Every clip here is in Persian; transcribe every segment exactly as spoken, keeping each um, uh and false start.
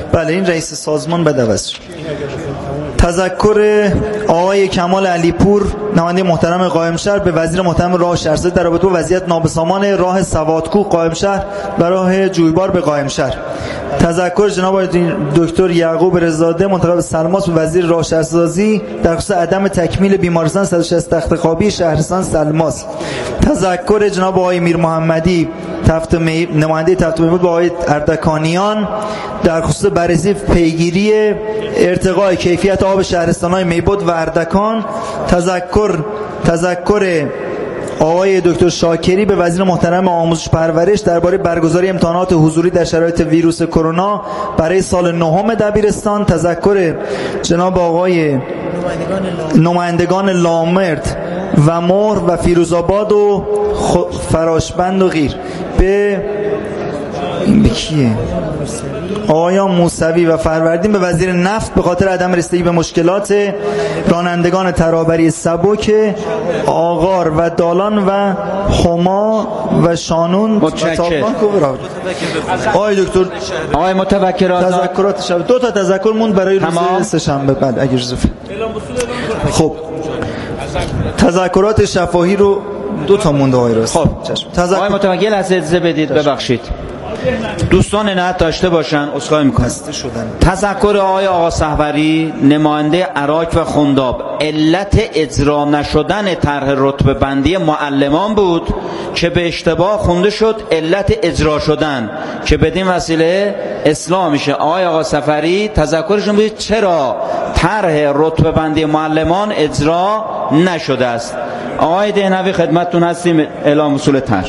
بله این رئیس سازمان بد عوض شد. تذکر آقای کمال علیپور نماینده محترم قائمشهر به وزیر محترم راه شهرسازی در رابطه با وضعیت نابسامان راه سوادکوه قائمشهر و راه جویبار به قائمشهر. تذکر جناب دکتر یعقوب رضاده منتقل به سلماس به وزیر راه شهرسازی در خصوص عدم تکمیل بیمارستان صد و شصت تخت خوابی شهرستان سلماس. تذکر جناب آقای میر محمدی تفت می... نماینده تفت میبود با آقای اردکانیان در خصوص بررسی پیگیری ارتقاء کیفیت آب شهرستان‌های میبود و اردکان. تذکر تذکر آقای دکتر شاکری به وزیر محترم آموزش پرورش درباره برگزاری امتحانات حضوری در شرایط ویروس کرونا برای سال نهم دبیرستان. تذکر جناب آقای نمایندگان لامرد و مهر و فیروزآباد و فراشبند و غیر به این به کیه؟ آقایان موسوی و فروردین به وزیر نفت به خاطر عدم رسیدگی به مشکلات رانندگان ترابری سبک آغار و دالان و هما و شانون. متشکرم. آقای دکتر آقای متوکل تذکرات شب دو تا تذکر موند برای روز سه شنبه بعد اگه اجازه. خب تذکرات شفاهی رو دو تا مونده آقای راست. خب تذکر... آقای متوکل از اجازه بدید ببخشید دوستان نه داشته باشن عذرخواهی میکنم. تذکر آقای آقا صحوری نماینده عراق و خنداب علت اجرا نشدن طرح رتبه بندی معلمان بود که به اشتباه خونده شد علت اجرا شدن که بدین وسیله اصلاح میشه. آقای آقا صحوری تذکرشون بود چرا طرح رتبه بندی معلمان اجرا نشده است. آقای دهنوی خدمتتون هستیم. اعلام اصول طرح.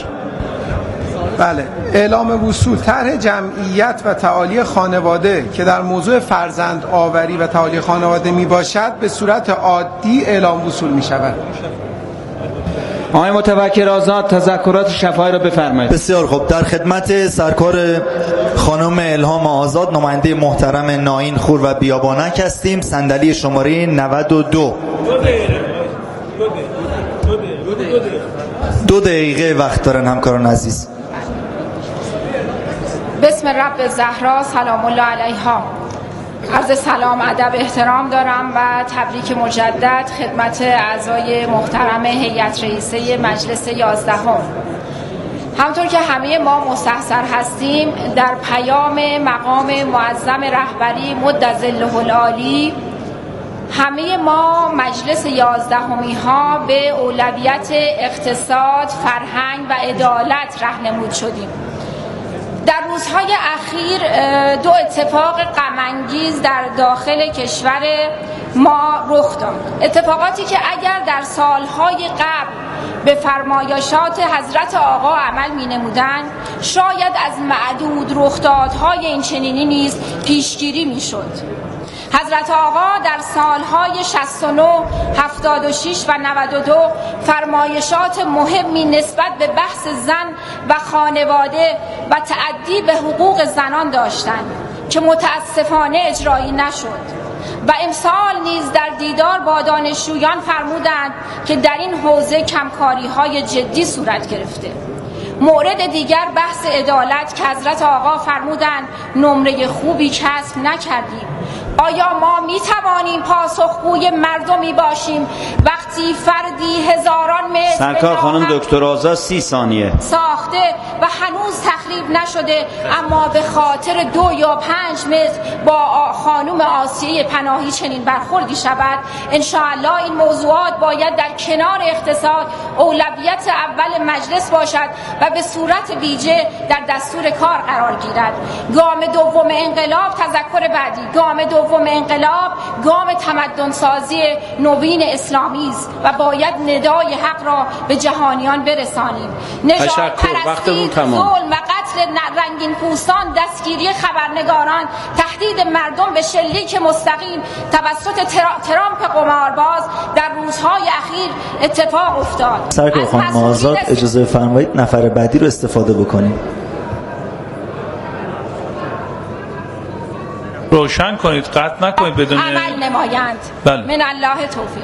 بله، اعلام وصول طرح جمعیت و تعالی خانواده که در موضوع فرزند آوری و تعالی خانواده می باشد به صورت عادی اعلام وصول می شود. آقای متوکل آزاد تذکرات شفاهی را بفرمایید. بسیار خوب. در خدمت سرکار خانم الهام آزاد نماینده محترم ناین خور و بیابانک هستیم. صندلی شماره نود و دو. دو دقیقه وقت دارن همکاران عزیز. بسم رب زهرا سلام الله علیها. عرض سلام ادب احترام دارم و تبریک مجدد خدمت اعضای محترم هیئت رئیسه مجلس یازدهم. همطور که همه ما مستحضر هستیم در پیام مقام معظم رهبری مد ظله العالی همه ما مجلس یازدهمی ها به اولویت اقتصاد، فرهنگ و عدالت راهنمود شدیم. در روزهای اخیر دو اتفاق غم‌انگیز در داخل کشور ما رخ داد. اتفاقاتی که اگر در سالهای قبل به فرمایشات حضرت آقا عمل می نمودن شاید از معدود رخدادهای این چنینی نیز پیشگیری می شد. حضرت آقا در سالهای شصت و نه، هفتاد و شش و نود و دو فرمایشات مهمی نسبت به بحث زن و خانواده و تعدی به حقوق زنان داشتند که متاسفانه اجرایی نشد و امسال نیز در دیدار با دانشجویان فرمودند که در این حوزه کمکاری‌های جدی صورت گرفته. مورد دیگر بحث عدالت که حضرت آقا فرمودند نمره خوبی کسب نکردیم. آیا ما می توانیم پاسخگوی مردمی باشیم وقتی فردی هزاران متر سرکار خانم دکتر آزاد سی ثانیه ساخته و هنوز تخریب نشده اما به خاطر دو یا پنج متر با خانم آسیه پناهی چنین برخوردی شود؟ انشاءالله این موضوعات باید در کنار اقتصاد اولویت اول مجلس باشد و به صورت ویژه در دستور کار قرار گیرد. گام دوم انقلاب تذکر بعدی گام دوم انقلاب گام تمدن سازی نوین اسلامی است و باید ندای حق را به جهانیان برسانیم. نژاد پرستی، ظلم و قتل رنگین پوستان، دستگیری خبرنگاران، تهدید مردم به شلیک مستقیم توسط ترامپ قمارباز در روزهای اخیر اتفاق افتاد. سرکار خانم آزاد اجازه فرمایید نفر بعدی رو استفاده بکنیم. روشن کنید، قطع نکنید بدون عمل نمایند. بله. من الله توفیق.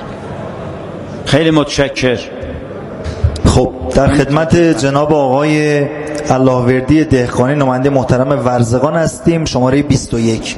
خیلی متشکر. خب در خدمت جناب آقای اللهوردی دهقانی نماینده محترم ورزگان هستیم، شماره بیست و یک.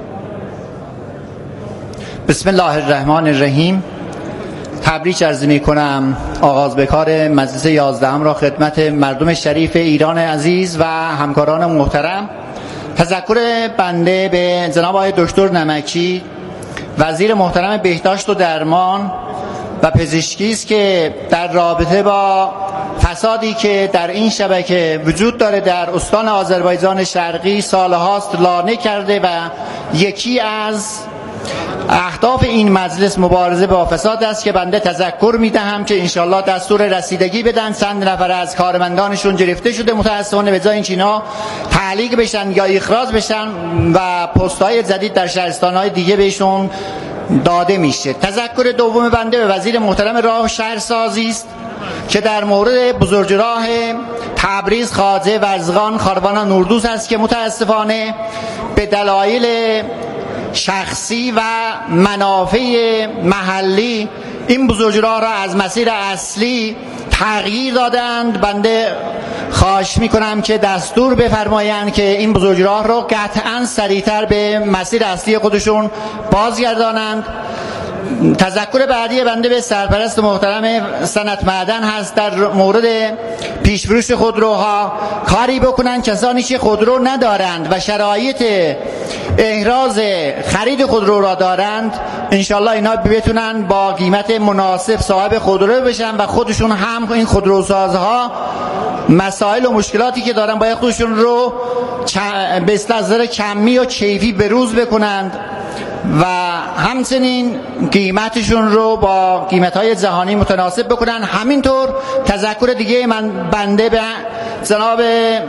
بسم الله الرحمن الرحیم. تبریک عرض می کنم آغاز به کار مجلس یازدهم را خدمت مردم شریف ایران عزیز و همکاران محترم. تذکر بنده به جناب آقای دکتر نمکی وزیر محترم بهداشت و درمان و پزشکی است که در رابطه با فسادی که در این شبکه وجود داره در استان آذربایجان شرقی سالهاست لانه کرده و یکی از اهداف این مجلس مبارزه با فساد است که بنده تذکر میدهم که انشالله دستور رسیدگی بدن. چند نفر از کارمندانشون گرفته شده، متاسفانه به جای این چینا تعلیق بشن یا اخراج بشن و پست‌های جدید در شهرستان‌های دیگه بهشون داده میشه. تذکر دوم بنده به وزیر محترم راه و شهرسازی است که در مورد بزرگراه تبریز خواجه ورزگان خاروان نوردوز است که متاسفانه به دلایل شخصی و منافع محلی این بزرگراه را از مسیر اصلی تغییر دادند. بنده خواهش میکنم که دستور بفرمایند که این بزرگراه را قطعا سریعتر به مسیر اصلی خودشون بازگردانند. تذکر بعدی بنده به سرپرست محترم صنعت معدن هست در مورد پیشفروش خودروها کاری بکنن کسانی که خودرو ندارند و شرایط احراز خرید خودرو را دارند انشالله اینا بتونن با قیمت مناسب صاحب خودرو بشن و خودشون هم این خودروسازها مسائل و مشکلاتی که دارن باید خودشون رو به اصطلاح کمی و کیفی بروز بکنند و همچنین قیمتشون رو با قیمت‌های جهانی متناسب بکنن. همینطور تذکر دیگه من بنده به جناب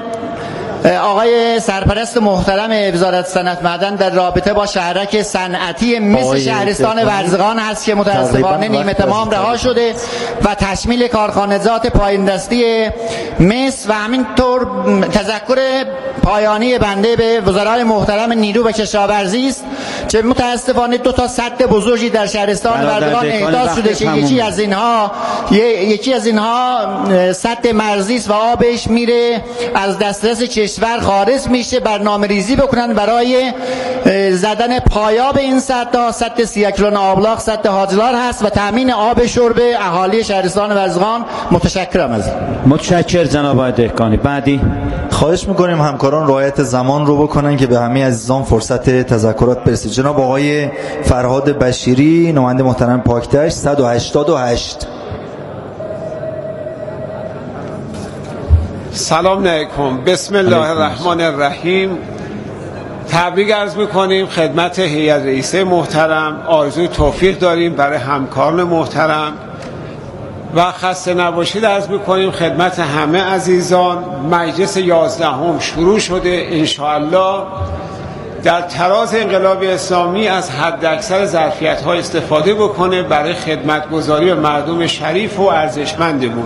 آقای سرپرست محترم وزارت صنعت معدن در رابطه با شهرک صنعتی مثل شهرستان ورزگان هست که متاسفانه نیمه تمام رها شده و تشمیل کارخانجات پایین دستی مس و همینطور تذکر پایانی بنده به وزرای محترم نیرو و کشاورزی است که متاسفانه دو تا سد بزرگی در شهرستان ورزگان احداث شده که یکی از اینها یکی از اینها سد مرزی است و آبش میره از دسترس کشور خارج میشه. برنامه ریزی بکنن برای زدن پایاب این سد تا سد سیاکلون آبلاغ سد حاجلار هست و تامین آب شرب اهالی شهرستان ورزگان. متشکرم از متشکر جناب آقای دهقانی. بعدی خواهش میکنیم همکاران رعایت زمان رو بکنن که به همه عزیزان فرصت تذکرات برسه. جناب آقای فرهاد بشیری نماینده محترم پاکدشت صد و هشتاد و هشت. سلام علیکم. بسم الله الرحمن الرحیم. تبریک عرض میکنیم خدمت هیئت رئیسه محترم. آرزوی توفیق داریم برای همکاران محترم و خسته نباشید عرض میکنیم خدمت همه عزیزان. مجلس یازدهم شروع شده، انشاءالله در تراز انقلاب اسلامی از حد اکثر ظرفیت ها استفاده بکنه برای خدمتگزاری به مردم شریف و ارزشمندمون.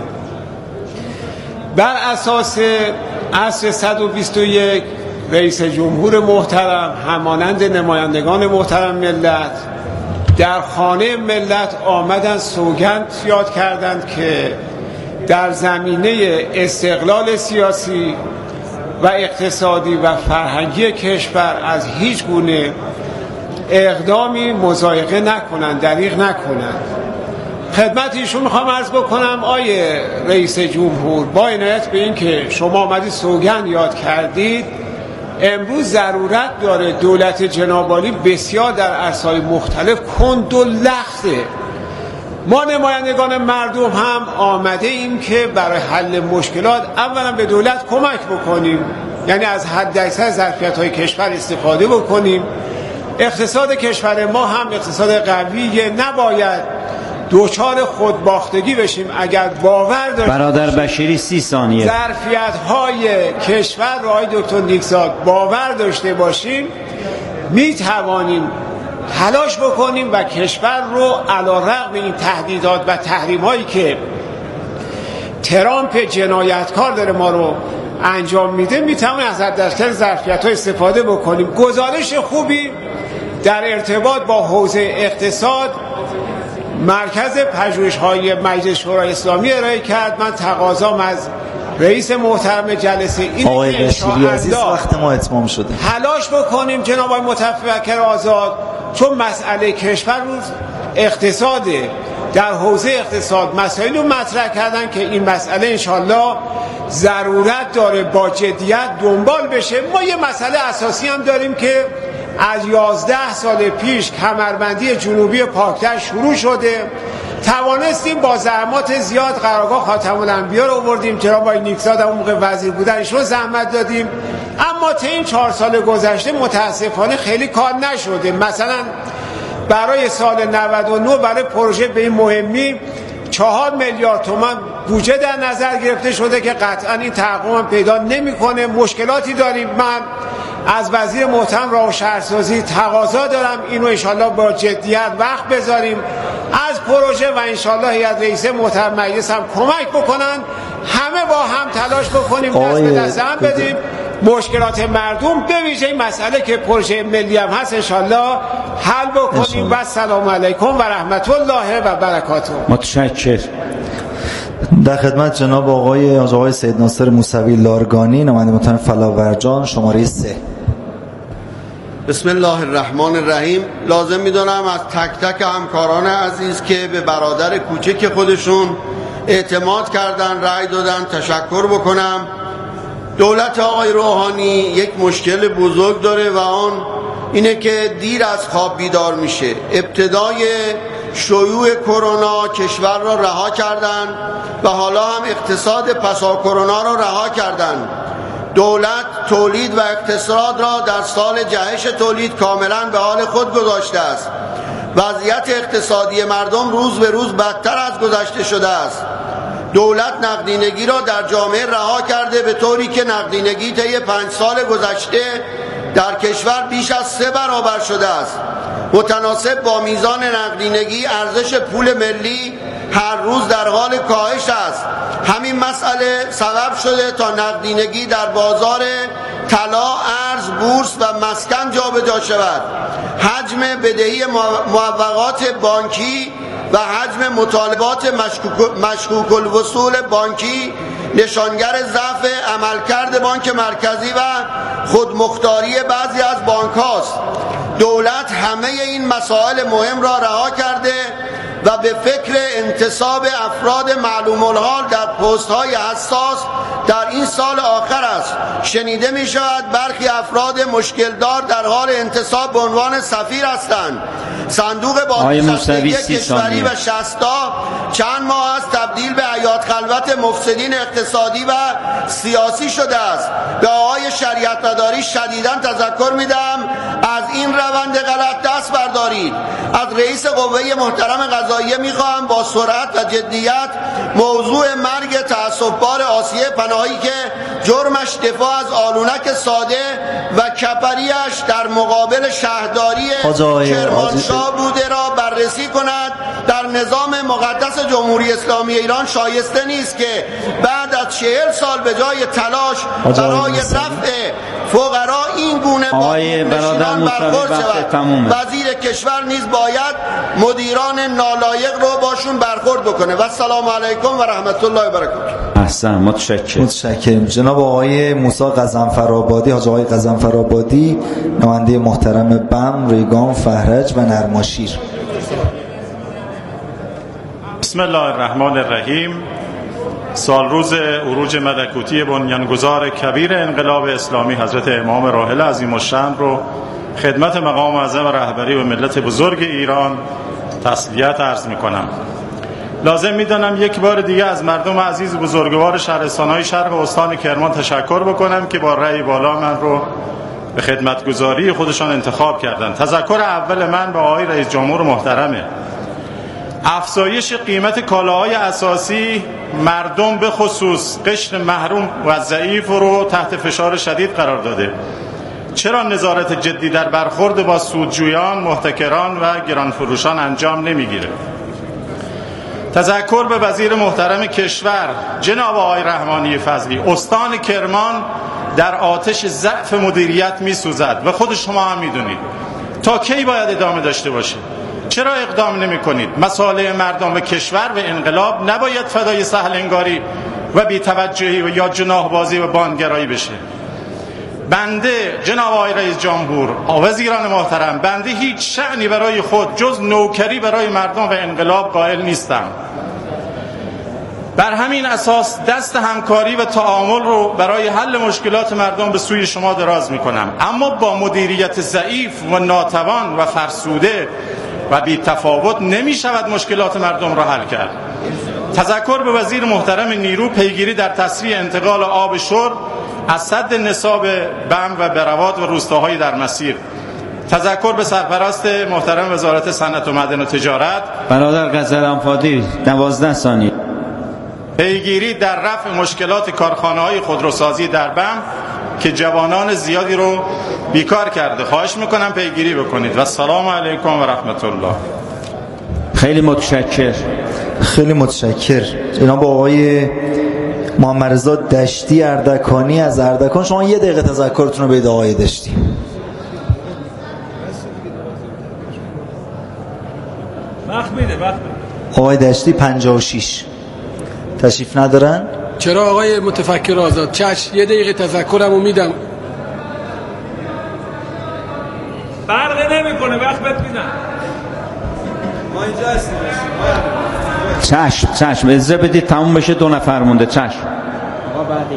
بر اساس اصل صد و بیست و یک رئیس جمهور محترم همانند نمایندگان محترم ملت در خانه ملت آمدن سوگند یاد کردند که در زمینه استقلال سیاسی و اقتصادی و فرهنگی کشور از هیچ گونه اقدامی مضایقه نکنند، دریغ نکنند. خدمت ایشون میخوام عرض بکنم آیه رئیس جمهور، با عنایت به این که شما آمدید سوگند یاد کردید، امروز ضرورت داره دولت جناب عالی بسیار در عرصه‌های مختلف کند و لخته. ما نمایندگان مردم هم آمده ایم که برای حل مشکلات اولا به دولت کمک بکنیم، یعنی از حد اکثر ظرفیت‌های کشور استفاده بکنیم. اقتصاد کشور ما هم اقتصاد قویه، نباید دوچار خودباختگی بشیم. اگر باور داریم برادر بشیری سی ثانیه ظرفیت‌های کشور رو آقای دکتر نیکزاد باور داشته باشیم می توانیم تلاش بکنیم و کشور رو علی‌رغم این تهدیدات و تحریم‌هایی که ترامپ جنایتکار داره ما رو انجام میده می توانیم از حداکثر ظرفیت‌ها استفاده بکنیم. گزارش خوبی در ارتباط با حوزه اقتصاد مرکز پژوهش‌های مجلس شورای اسلامی ارائه کرد. من تقاضام از رئیس محترم جلسه این آقای بشیری عزیز وقت ما اتمام شده. تلاش بکنیم جناب آقای متفکر آزاد، چون مسئله کشور روز اقتصاده، در حوزه اقتصاد مسائلی رو مطرح کردن که این مسئله انشالله ضرورت داره با جدیت دنبال بشه. ما یه مسئله اساسی هم داریم که از یازده سال پیش کمربندی جنوبی پاکتر شروع شده، توانستیم با زحمات زیاد قرارگاه خاتم الانبیا رو آوردیم، جناب آقای نیکزاد اون موقع وزیر بودن ایشون زحمت دادیم، اما تا این چهار سال گذشته متاسفانه خیلی کار نشده. مثلا برای سال نود و نه برای پروژه به این مهمی چهار میلیارد تومان بودجه در نظر گرفته شده که قطعا این تحقق هم پیدا نمیکنه. مشکلاتی داریم. من از وزیر محترم راه و شهرسازی تقاضا دارم اینو انشالله با جدیت وقت بذاریم از پروژه و انشالله هیئت رئیسه محترم مجلس هم کمک بکنن، همه با هم تلاش بکنیم، دست به دست هم بدیم مشکلات مردم به ویژه این مسئله که پروژه ملی هم هست انشالله حل بکنیم. و سلام علیکم و رحمت الله و برکاته. متشکر. در خدمت جناب آقای آقای سید ناصر موسوی لارگانی، نماینده محترم فلاورجان، شماره سه. بسم الله الرحمن الرحیم. لازم میدونم از تک تک همکاران عزیز که به برادر کوچک خودشون اعتماد کردن، رأی دادن، تشکر بکنم. دولت آقای روحانی یک مشکل بزرگ داره و آن اینه که دیر از خواب بیدار میشه. ابتدای شیوع کرونا کشور را رها کردن و حالا هم اقتصاد پسا کرونا را رها کردن. دولت تولید و اقتصاد را در سال جهش تولید کاملا به حال خود گذاشته است. وضعیت اقتصادی مردم روز به روز بدتر از گذشته شده است. دولت نقدینگی را در جامعه رها کرده به طوری که نقدینگی طی پنج سال گذشته در کشور بیش از سه برابر شده است. متناسب با میزان نقدینگی ارزش پول ملی هر روز در حال کاهش است. همین مسئله سبب شده تا نقدینگی در بازار طلا، ارز، بورس و مسکن جابجا شود. حجم بدهی موقعات بانکی و حجم مطالبات مشکوک الوصول بانکی نشانگر ضعف عملکرد بانک مرکزی و خودمختاری بعضی از بانک هاست. دولت همه این مسائل مهم را رها کرده و به فکر انتصاب افراد معلوم الحال در پست های حساس در این سال آخر است. شنیده می شود برخی افراد مشکل دار در حال انتصاب به عنوان سفیر هستند. صندوق بازنشستگی کشوری و شصتا چند ماه از تبدیل به حیات خلوت مفسدین اقتصادی و سیاسی شده است. به آقای شریعت مداری شدیداً تذکر میدم از این روند غلط دست بردارید. از رئیس قوه محترم قضاییه میخواهم با سرعت و جدیت موضوع مرگ تعصب‌بار آسیه پناهی که جرمش دفاع از آلونک ساده و کپریش در مقابل شهرداری کرمانشاه بوده را بررسی کند. در نظام مقدس جمهوری اسلامی ایران شایسته نیست که بعد از چهل سال به جای تلاش برای رفع فقرا این گونه با نشینان برخورد شود. وزیر کشور نیز باید مدیران نالایق رو باشون برخورد بکنه. و السلام علیکم و رحمت الله و برکاته. احسن. متشکرم. متشکرم. جناب آقای موسی قزنفرآبادی، حاج آقای قزنفرآبادی، نماینده محترم بم، ریگان، فهرج و نرماشیر. بسم الله الرحمن الرحیم. سال روز عروج ملکوتی بنیانگذار کبیر انقلاب اسلامی حضرت امام راحل عظیم الشأن رو خدمت مقام اعظم رهبری و ملت بزرگ ایران تسلیت عرض می کنم. لازم می دانم یک بار دیگه از مردم عزیز بزرگوار شهرستان‌های شرق استان کرمان تشکر بکنم که با رأی بالا من رو به خدمتگزاری خودشان انتخاب کردند. تذکر اول من با آقای رئیس جمهور محترمه. افزایش قیمت کالاهای اساسی مردم به خصوص قشر محروم و ضعیف رو تحت فشار شدید قرار داده. چرا نظارت جدی در برخورد با سودجویان، محتکران و گرانفروشان انجام نمیگیره؟ تذکر به وزیر محترم کشور جناب آقای رحمانی فضلی. استان کرمان در آتش ضعف مدیریت میسوزد و خود شما هم میدونید. تا کی باید ادامه داشته باشه؟ چرا اقدام نمی کنید؟ مسائل مردم و کشور و انقلاب نباید فدای سهل انگاری و بی‌توجهی و یا جناح بازی و بانگرایی بشه. بنده جناب آقای رئیس جمهور، وزیران محترم، بنده هیچ شأنی برای خود جز نوکری برای مردم و انقلاب قائل نیستم. بر همین اساس دست همکاری و تعامل رو برای حل مشکلات مردم به سوی شما دراز میکنم، اما با مدیریت ضعیف و ناتوان و فرسوده و بی تفاوت نمی شود مشکلات مردم را حل کرد. تذکر به وزیر محترم نیرو پیگیری در تسریع انتقال آب شرب از سد نصاب بم و بروات و روستاهای در مسیر. تذکر به سرپرست محترم وزارت صنعت و معدن و تجارت. برادر قزل‌آبادی دوازده ثانیه. پیگیری در رفع مشکلات کارخانه‌های خودروسازی در بم که جوانان زیادی رو بیکار کرده. خواهش میکنم پیگیری بکنید و السلام علیکم و رحمت الله. خیلی متشکر. خیلی متشکر جناب آقای محمد رضا دشتی اردکانی از اردکان. شما یه دقیقه تذکرتون رو بدید آقای دشتی. وقت میده وقت آقای دشتی پنجاه و شش تشریف ندارن؟ چرا آقای متفکر آزاد؟ چشم یه دقیقه تذکرمو میدم. فرق نمیکنه وقت بهت میدم. ما اینجا هستیم. چشم چشم اجازه بدید تموم بشه، دو نفر مونده. چشم. آقا بعدی.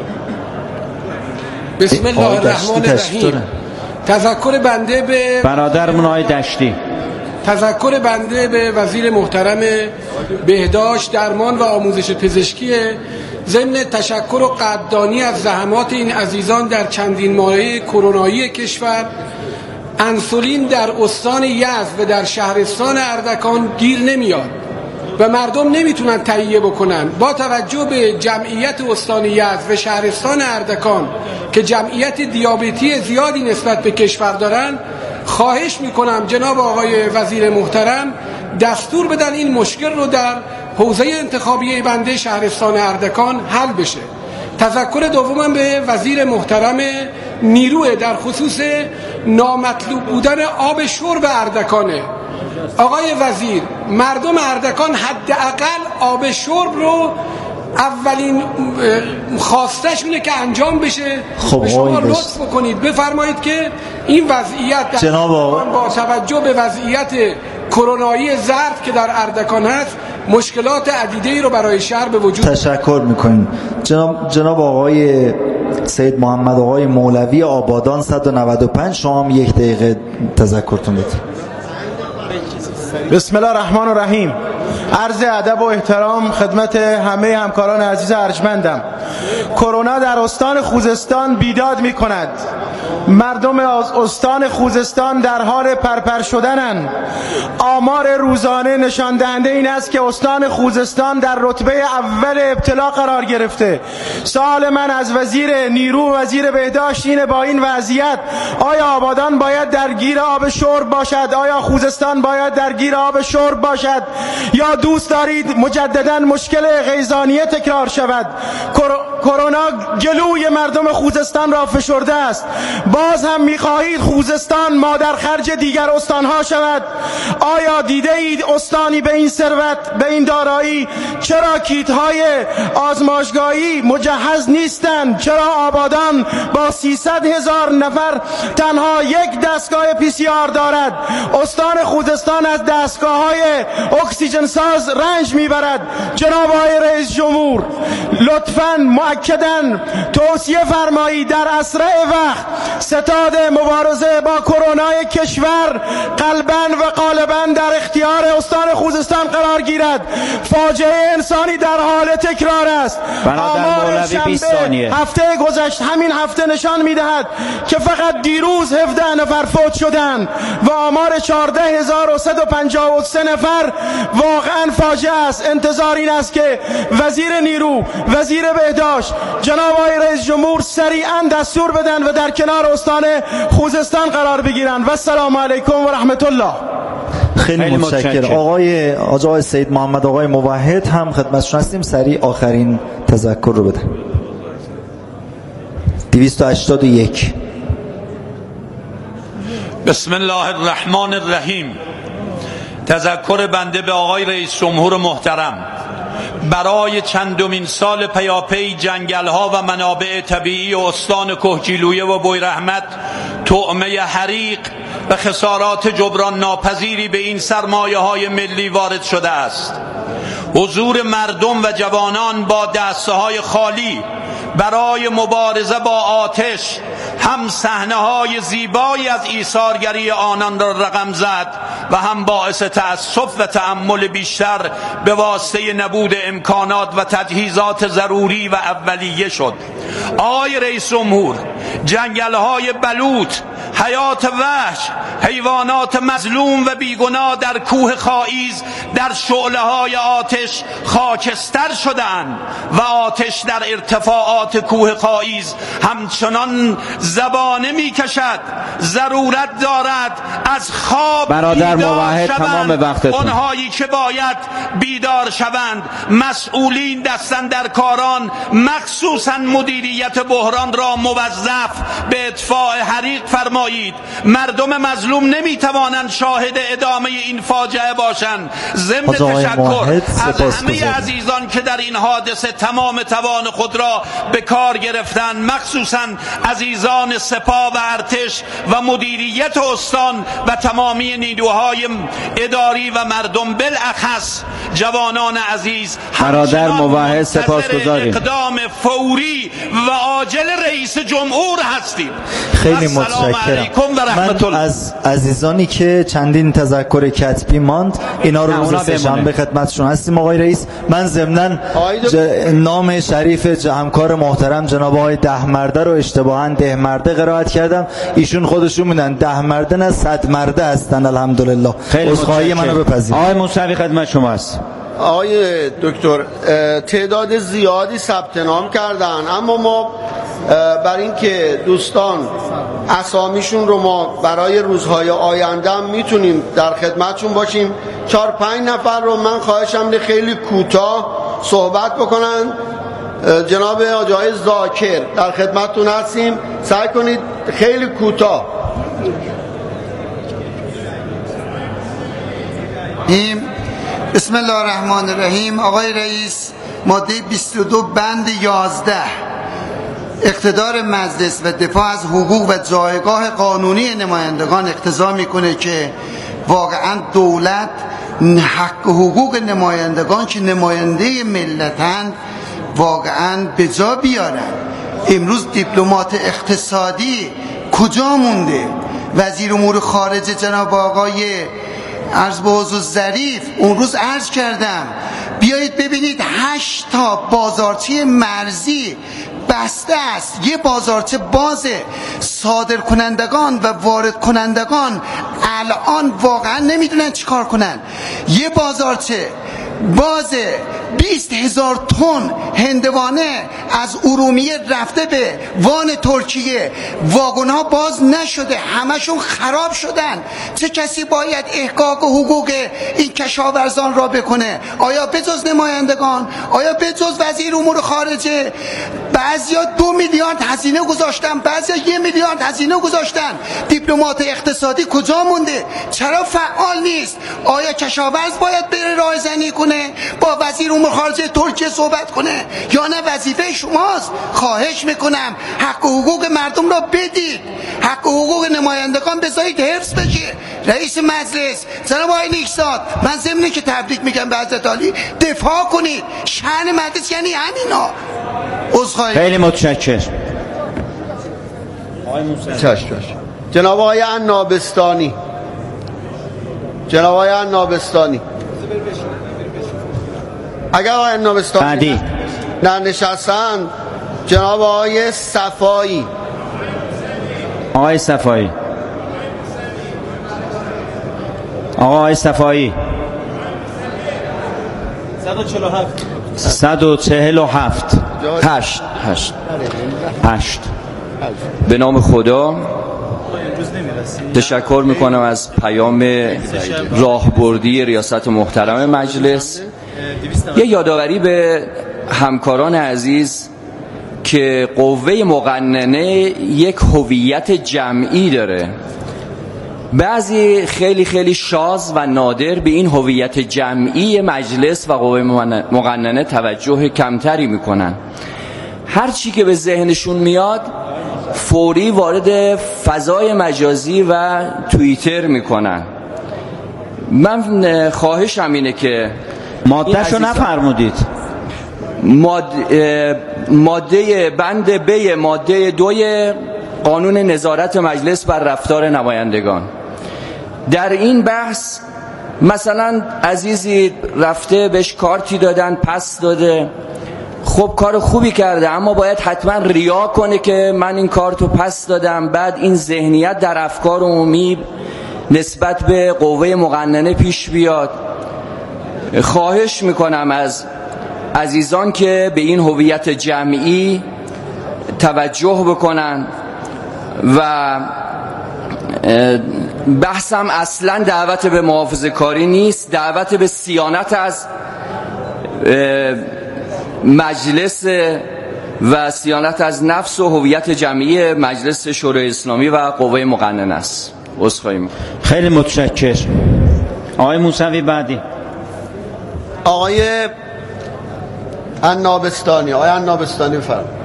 بسم الله الرحمن الرحیم. تذکر بنده به برادرمون آقای دشتی. تذکر بنده به وزیر محترم بهداشت، درمان و آموزش پزشکی ضمن تشکر و قدردانی از زحمات این عزیزان در چندین ماهه کرونایی کشور. انسولین در استان یزد و در شهرستان اردکان گیر نمیاد و مردم نمیتونن تهیه بکنن. با توجه به جمعیت استان یزد و شهرستان اردکان که جمعیت دیابتی زیادی نسبت به کشور دارن، خواهش میکنم جناب آقای وزیر محترم دستور بدن این مشکل رو در حوزه انتخابی بنده شهرستان اردکان حل بشه. تذکر دومم به وزیر محترم نیروه در خصوص نامطلوب بودن آب شرب اردکانه. آقای وزیر، مردم اردکان حداقل آب شرب رو اولین خواستشونه که انجام بشه. خب شما لطف بکنید بفرمایید که این وضعیت در جناب با توجه به وضعیت کرونایی زرد که در اردکان هست مشکلات عدیده‌ای رو برای شهر به وجود. تشکر میکنیم. جناب جناب آقای سید محمد آقای مولوی آبادان صد و نود و پنج، شما هم یک دقیقه تذکرتون بدید. بسم الله الرحمن الرحیم. عرض ادب و احترام خدمت همه همکاران عزیز ارجمندم. کرونا در استان خوزستان بیداد می کند. مردم از استان خوزستان در حال پرپر شدنند. آمار روزانه نشان دهنده این است که استان خوزستان در رتبه اول ابتلا قرار گرفته. سوال من از وزیر نیرو و وزیر بهداشت اینه، با این وضعیت آیا آبادان باید در گیر آب شرب باشد؟ آیا خوزستان باید در گیر آب شرب باشد؟ یا دوست دارید مجددا مشکل غیزانیه تکرار شود؟ کرونا گلوی مردم خوزستان را فشرده است. باز هم می‌خواهید خوزستان مادر خرج دیگر استانها شود؟ آیا دیده اید استانی به این ثروت، به این دارایی؟ چرا کیت‌های آزمایشگاهی مجهز نیستند؟ چرا آبادان با سیصد هزار نفر تنها یک دستگاه پی سی آر دارد؟ استان خوزستان از دستگاه‌های اکسیژن ساز رنج میبرد. جناب آقای رئیس جمهور، لطفاً مؤکداً توصیه فرمایید در اسرع وقت ستاد مبارزه با کرونا کشور قلباً و غالباً در اختیار استان خوزستان قرار گیرد. فاجعه انسانی در حال تکرار است. آمار شنبه هفته گذشت همین هفته نشان میدهد که فقط دیروز هفده نفر فوت شدند و آمار چهارده هزار و صد و پنجاه و سه نفر واقعا فاجعه است. انتظار این است که وزیر نیرو، وزیر بهداشت، جناب آقای رئیس جمهور سریعا دستور بدن و در کنار استان خوزستان قرار بگیرن. و السلام علیکم و رحمت الله. خیلی, خیلی متشکرم. آقای آقای سید محمد آقای موحد هم خدمتشون هستیم، سریع آخرین تذکر رو بدن. دویست و هشتاد و یک. بسم الله الرحمن الرحیم. تذکر بنده به آقای رئیس جمهور محترم. برای چندمین سال پیاپی جنگل‌ها و منابع طبیعی استان کهگیلویه و بویراحمد طعمه حریق و خسارات جبران ناپذیری به این سرمایه‌های ملی وارد شده است. حضور مردم و جوانان با دسته‌های خالی برای مبارزه با آتش هم صحنه‌های زیبایی از ایثارگری آنان را رقم زد و هم باعث تأسف و تأمل بیشتر به واسطه نبود امکانات و تجهیزات ضروری و اولیه شد. آقای رئیس جمهور، جنگل‌های بلوط، حیات وحش، حیوانات مظلوم و بیگناه در کوه خائیز در شعله‌های آتش خاکستر شدند و آتش در ارتفاعات کوه خائیز همچنان زبانه می‌کشد. ضرورت دارد از خواب برادر بیدار موحد شوند. تمام وقتتون. آنهایی که باید بیدار شوند، مسئولین دستن در کاران، مخصوصا مدیریت بحران را موظف به اطفاء حریق فرمایید. مردم مظلوم نمیتوانند شاهد ادامه این فاجعه باشند. ضمن تشکر از همه عزیزان که در این حادثه تمام توان خود را به کار گرفتند، مخصوصا عزیزان سپاه و ارتش و مدیریت استان و تمامی نیروهای اداری و مردم، بالاخص جوانان عزیز، برادر موحد سپاسگزاریم. اقدام فوری و عاجل رئیس جمهور هستیم. خیلی متشکرم. من از عزیزانی که چندین تذکر کتبی ماند اینا رو روز سه‌شنبه خدمتشون هستیم آقای رئیس. من ضمناً ج... نام شریف همکار محترم جناب آقای دهمرده رو اشتباهاً دهمرده قرائت کردم. ایشون خودشون میدن دهمرده نه صد مرده هستن. الحمدلله. عذرخواهی منو بپذیرید. آقای موسوی خدمت شماست. آقای دکتر، تعداد زیادی ثبت نام کردن، اما ما برای اینکه دوستان اسامیشون رو ما برای روزهای آینده هم میتونیم در خدمتشون باشیم، چهار پنج نفر رو من خواهشم خیلی کوتاه صحبت بکنن. جناب آقای ذاکر در خدمتتون هستیم، سعی کنید خیلی کوتاه. بسم الله الرحمن الرحیم. آقای رئیس، ماده بیست و دو بند یازده اقتدار مجلس و دفاع از حقوق و جایگاه قانونی نمایندگان اقتضا میکنه که واقعا دولت حق و حقوق نمایندگان که نماینده ملتن واقعا به جا بیارن. امروز دیپلمات اقتصادی کجا مونده؟ وزیر امور خارجه جناب آقای عرض به حضور ظریف اون روز عرض کردم بیایید ببینید هشت تا بازارچه مرزی بسته است، یه بازارچه بازه. صادر کنندگان و وارد کنندگان الان واقعا نمیدونن چیکار کنن. یه بازارچه بازه، بیست هزار تن هندوانه از ارومیه رفته به وان ترکیه، واگن ها باز نشده، همشون خراب شدن. چه کسی باید احقاق و حقوق این کشاورزان را بکنه؟ آیا بجز نمایندگان؟ آیا بجز وزیر امور خارجه؟ بعضیا دو میلیارد هزینه گذاشتن، بعضیا یه میلیارد هزینه گذاشتن. دیپلمات اقتصادی کجا مونده؟ چرا فعال نیست؟ آیا کشاورز باید بره رایزنی کنه، با وزیر امور خارجه ترکیه صحبت کنه، یا نه وظیفه شماست؟ خواهش میکنم حق و حقوق مردم را بدید، حق و حقوق نمایندگان بذارید حفظ بشه. رئیس مجلس جناب آقای نیکزاد، من ضمن که تبریک میگم به حضرت عالی، دفاع کنید. شأن مجلس یعنی همینا. عذرخواهی. خیلی متشکرم. جناب آقای عنابستانی، جناب آقای عنابستانی اگر آقای عنابستانی نه نشستن، جناب آقای صفایی. آقای صفایی آقای صفایی صد و چهل و هفت هشت هشت هشت به نام خدا تشکر میکنم از پیام راهبردی ریاست محترم مجلس. یه یادآوری به همکاران عزیز که قوه مقننه یک هویت جمعی داره بعضی خیلی خیلی شاذ و نادر به این هویت جمعی مجلس و قوه مقننه توجه کمتری میکنن. هر چی که به ذهنشون میاد فوری وارد فضای مجازی و توییتر میکنن. من خواهشم اینه که مادهشو نفرمودید. ماده, ماده بند ب ماده دوی قانون نظارت مجلس بر رفتار نمایندگان، در این بحث مثلا عزیزی رفته بهش کارتی دادن پس داده، خب کار خوبی کرده، اما باید حتما ریا کنه که من این کارتو پس دادم، بعد این ذهنیت در افکار عمومی نسبت به قوه مقننه پیش بیاد. خواهش میکنم از عزیزان که به این هویت جمعی توجه بکنن و بحثم اصلا دعوت به محافظه کاری نیست، دعوت به صیانت از مجلس و صیانت از نفس و هویت جمعی مجلس شورای اسلامی و قوه مقننه است. عذرخواهی می‌کنم. خیلی متشکرم. آقای موسوی بعدی. آقای عنابستانی آقای عنابستانی بفرمایید.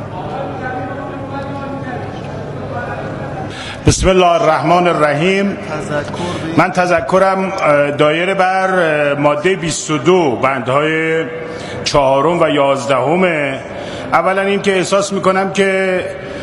بسم الله الرحمن الرحیم. من تذکرم دایر بر ماده بیست و دو بندهای چهارم و یازدهم. اولا این که احساس میکنم که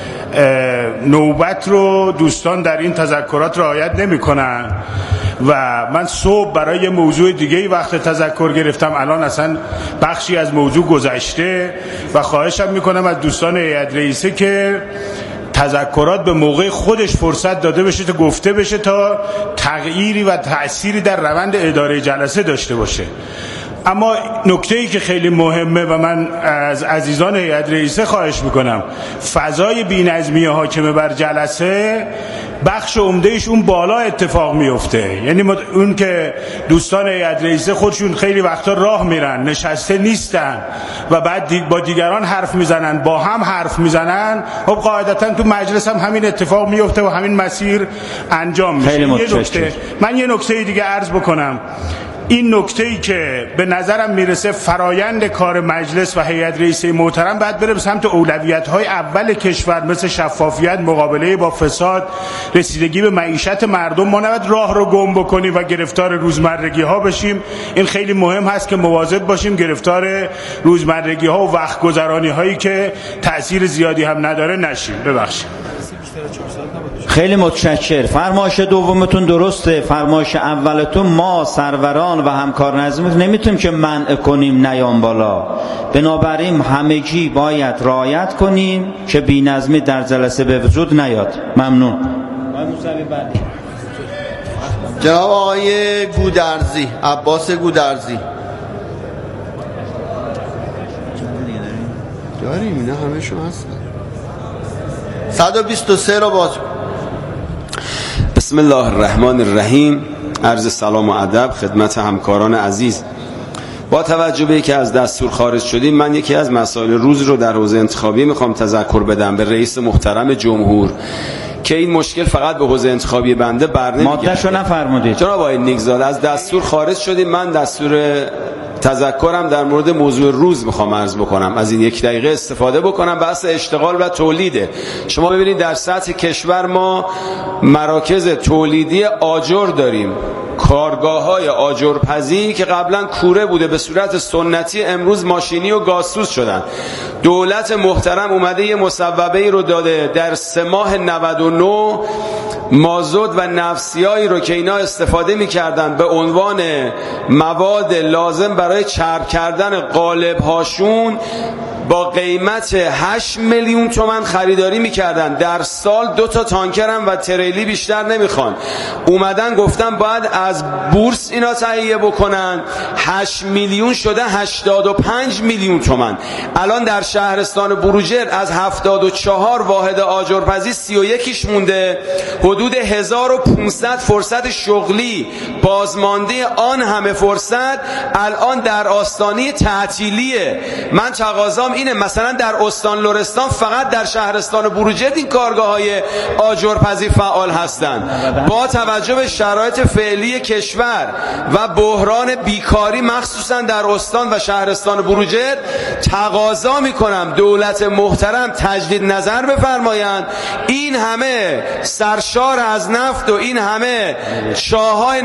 نوبت رو دوستان در این تذکرات رعایت نمیکنن و من صبح برای موضوع دیگه وقت تذکر گرفتم، الان اصلا بخشی از موضوع گذشته و خواهشم میکنم از دوستان هیئت رئیسه که تذکرات به موقع خودش فرصت داده بشه تا گفته بشه تا تغییری و تأثیری در روند اداره جلسه داشته باشه. اما نکته‌ای که خیلی مهمه و من از عزیزان هیئت رئیسه خواهش میکنم، فضای بی‌نظمی حاکم بر جلسه بخش عمدهش اون بالا اتفاق میفته. یعنی اون که دوستان هیئت رئیسه خودشون خیلی وقتا راه میرن، نشسته نیستن و بعد با دیگران حرف میزنن، با هم حرف میزنن، خب قاعدتا تو مجلس هم همین اتفاق میفته و همین مسیر انجام میشه. یه نکته من یه نکته دیگه عرض بکنم. این نکته‌ای که به نظرم میرسه فرایند کار مجلس و هیئت رئیسه محترم باید بره به سمت اولویت‌های اول کشور، مثل شفافیت، مقابله با فساد، رسیدگی به معیشت مردم. ما نباید راه رو گم بکنیم و گرفتار روزمرگی ها بشیم. این خیلی مهم هست که مواظب باشیم گرفتار روزمرگی ها و وقت گذرانی هایی که تأثیر زیادی هم نداره نشیم. ببخشید. خیلی متشکر. فرمایش دومتون درسته، فرمایش اولتون ما سروران و همکار نظمی نمیتونیم که منع کنیم نیام بالا، بنابراین همگی باید رعایت کنیم که بی‌نظمی در جلسه به وجود نیاد. ممنون. جناب آقای گودرزی، عباس گودرزی. داریم اینا همه شما هستن. صد و بیست و سه رو باز. بسم الله الرحمن الرحیم. عرض سلام و ادب خدمت همکاران عزیز. با توجه به اینکه از دستور خارج شدیم، من یکی از مسائل روز رو در حوزه انتخابی میخوام تذکر بدم به رئیس محترم جمهور که این مشکل فقط به حوزه انتخابی بنده برنمیگرده. ماده‌شو نفرمودید. جناب آقای نیکزاده، از دستور خارج شدیم. من دستور تذکرم در مورد موضوع روز میخوام عرض بکنم، از این یک دقیقه استفاده بکنم. بحث اشتغال و تولیده. شما ببینید در سطح کشور ما مراکز تولیدی آجر داریم، کارگاه های آجرپزی که قبلا کوره بوده به صورت سنتی، امروز ماشینی و گازسوز شدن. دولت محترم اومده یه مصوبه‌ای رو داده در سه ماه نود و نه مازوت و نفسیایی رو که اینا استفاده می‌کردن به عنوان مواد لازم برای چرب کردن قالب‌هاشون با قیمت هشت میلیون تومان خریداری میکردن. در سال دو تا تانکر هم و تریلی بیشتر نمیخوان. اومدن گفتن باید از بورس اینا تهیه بکنن. هشت میلیون شده هشتاد و پنج میلیون تومان. الان در شهرستان بروجرد از هفتاد و چهار واحد آجرپزی سی و یکیش مونده. حدود هزار و پانصد فرصت شغلی بازمانده آن همه فرصت الان در آستانه تعطیلیه. من تقاضام اینه مثلا در استان لرستان فقط در شهرستان بروجرد این کارگاه های آجرپذیر فعال هستند. با توجه به شرایط فعلی کشور و بحران بیکاری مخصوصا در استان و شهرستان بروجرد تقاضا میکنم دولت محترم تجدید نظر بفرمایند. این همه سرشار از نفت و این همه چاهای